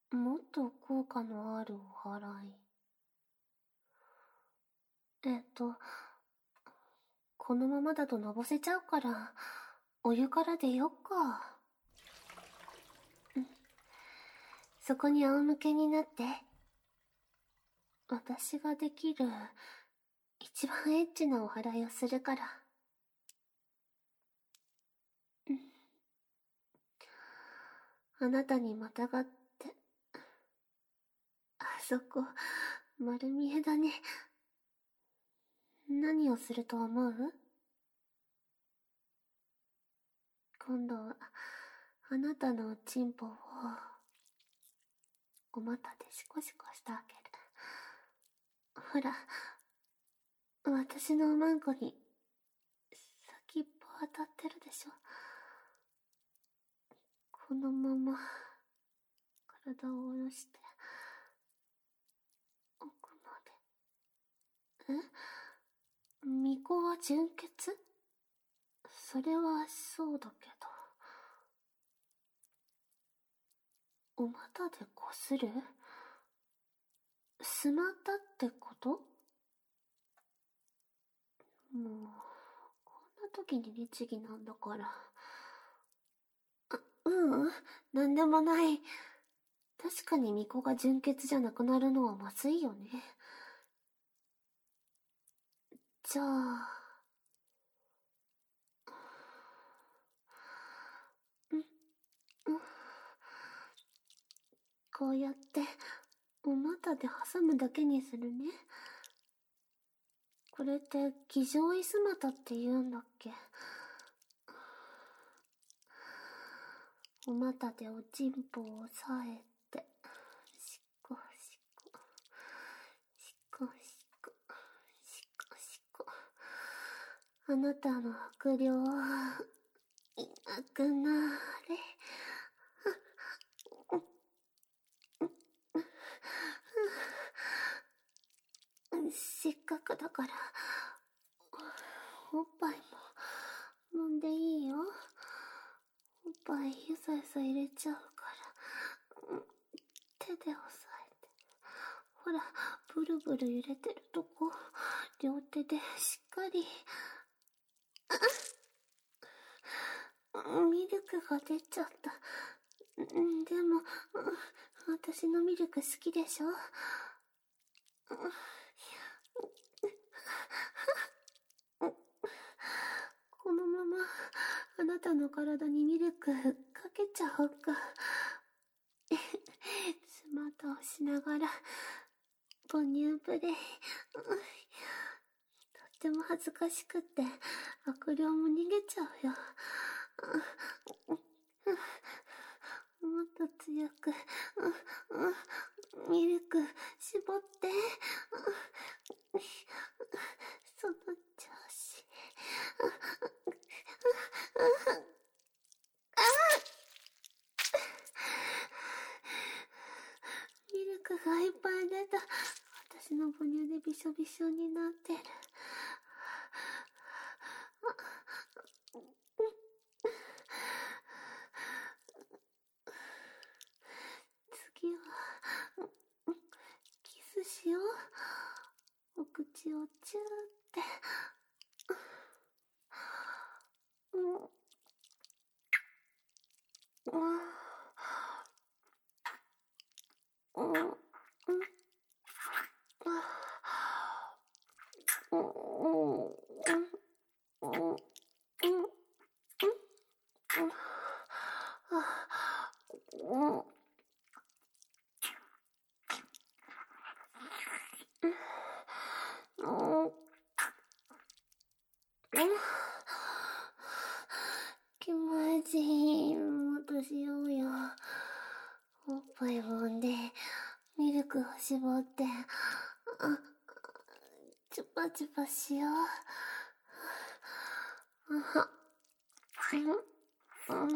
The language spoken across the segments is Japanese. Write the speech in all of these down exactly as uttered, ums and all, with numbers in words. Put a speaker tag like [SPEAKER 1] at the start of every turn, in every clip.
[SPEAKER 1] もっと効果のあるお祓い。えっと、このままだとのぼせちゃうから、お湯から出よっか。そこに仰向けになって。私ができる、一番エッチなお祓いをするから。あなたにまたがって。あそこ、丸見えだね。何をすると思う？今度は、あなたのおちんぽを、お股でシコシコしてあげる。ほら、私のおまんこに、先っぽ当たってるでしょ。このまま、体を下ろして、奥まで。え？巫女は純血？それはそうだけど。お股でこする？すまったってこと？もう、こんな時に律儀なんだから。あ、ううん、なんでもない。確かに巫女が純血じゃなくなるのはまずいよね。じゃあ、ん、ん、こうやって、お股で挟むだけにするね。これって、騎乗椅子股って言うんだっけ？お股でおちんぽを押さえて、しこしこ、しこしこ、しこしこ。あなたの悪霊、いなくなれ。せっかくだから、おっぱいも飲んでいいよ。おっぱいゆさゆさ入れちゃうから、手で押さえて。ほら、ブルブル揺れてるとこ、両手でしっかり。ミルクが出ちゃった。でも、私のミルク好きでしょ？このまま、あなたの体にミルクかけちゃおうか。スマートをしながら、母乳プレイ。とっても恥ずかしくって、悪霊も逃げちゃうよ。もっと強く、ミルク絞って。その調子。ミルクがいっぱい出た。私の母乳でびしょびしょになってる。次は、キスしよう。お口をチューって。うん。うん。うん。気持ちいい。もっとしようよ。おっぱい揉んで、ミルクを絞って、あ、チュパチュパしよう。あ、うん、うん。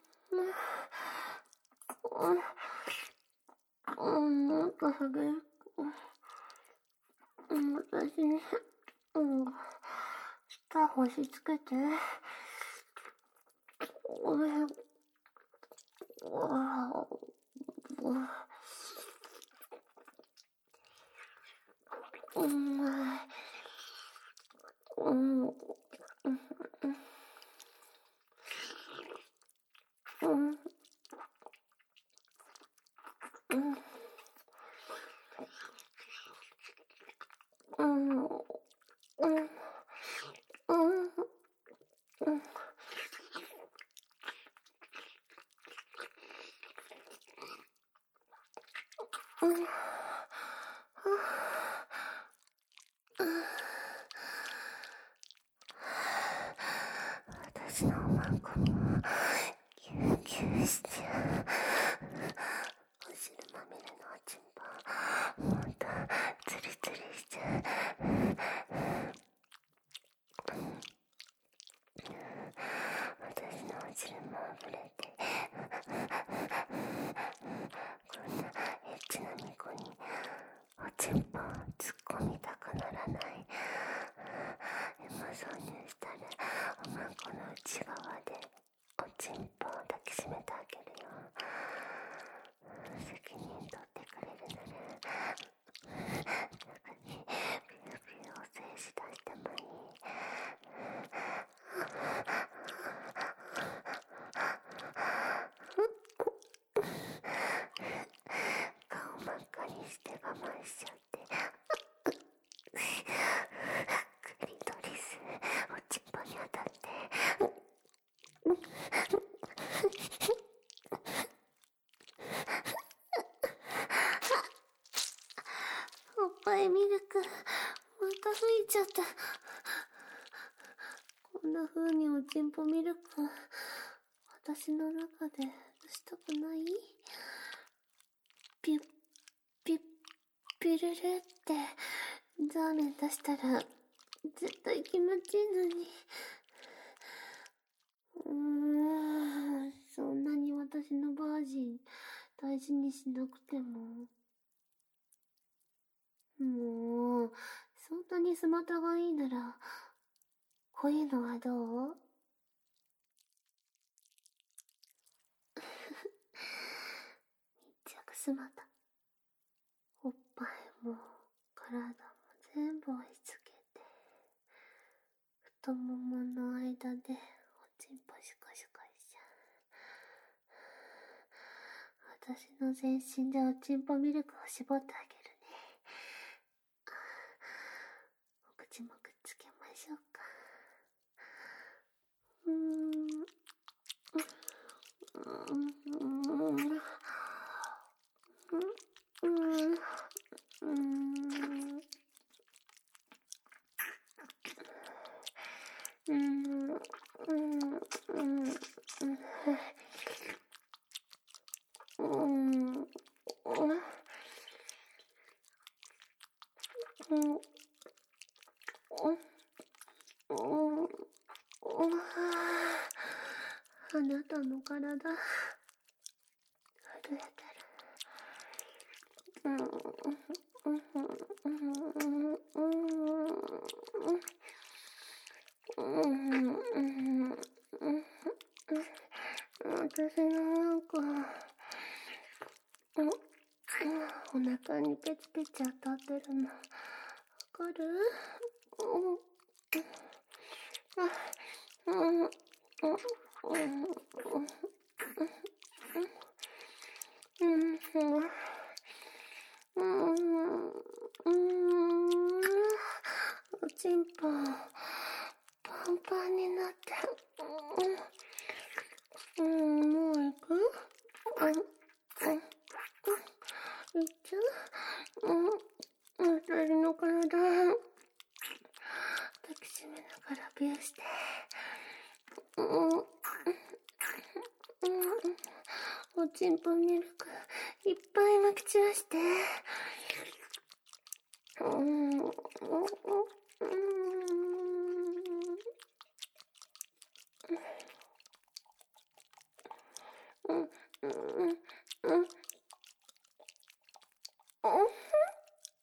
[SPEAKER 1] うん、なんか激しくうん、私に、うん、舌押し付けて。ごめん。うわうわうん、うん、うん、うん、うん、うん、うん、うん、うん、うん、私のおまんこもキュンキュンしてお汁まみれのおちんぽもっとツリツリしちゃう。私のお汁もあふれてこんなエッチな巫女におちんぽ突っ込みたくならない。今挿入したらおまんこの内側でおちんぽを抱きしめてあげるよ。責任取ってくれるなら中にピューピューを静止出してもいい。顔真っ赤にして我慢しちゃってクリトリスおちんぽに当たっておっぱいミルクまた吹いちゃった。こんな風におちんぽミルク私の中でしたくない？ピュッピュッピュルルってザーメン出したら絶対気持ちいいのに。うーん、そんなに私のバージン大事にしなくても。もう、そんなにスマタがいいなら、こういうのはどう？密着スマタ。おっぱいも体も全部押し付けて、太ももの間でおちんぽシュカシュカしちゃう。私の全身でおちんぽミルクを絞ってあげるね。お口もくっつけましょうか。うーん。うーん。うん。うん。うん。うん。うん。うん。あなたの体、震えてる。うん。私のなんか、お腹にペチペチ当たってるの、わかる？うん。うん。うん。うん。おちんぽ、パンパンになって。うん、もう行く？うん。いっちゃう？うん。私の体、抱きしめながらビューして。うん。うん。おちんぽミルク、いっぱいまき散らして。うん。うん。うん。うん。うん。うん。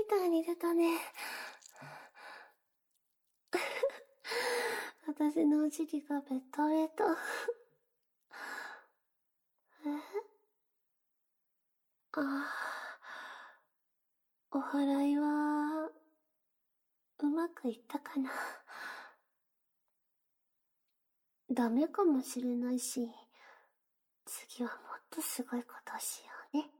[SPEAKER 1] たいに出たね。私のお尻がベトベト。えああ、お祓いは、うまくいったかな。ダメかもしれないし、次はもっとすごいことをしようね。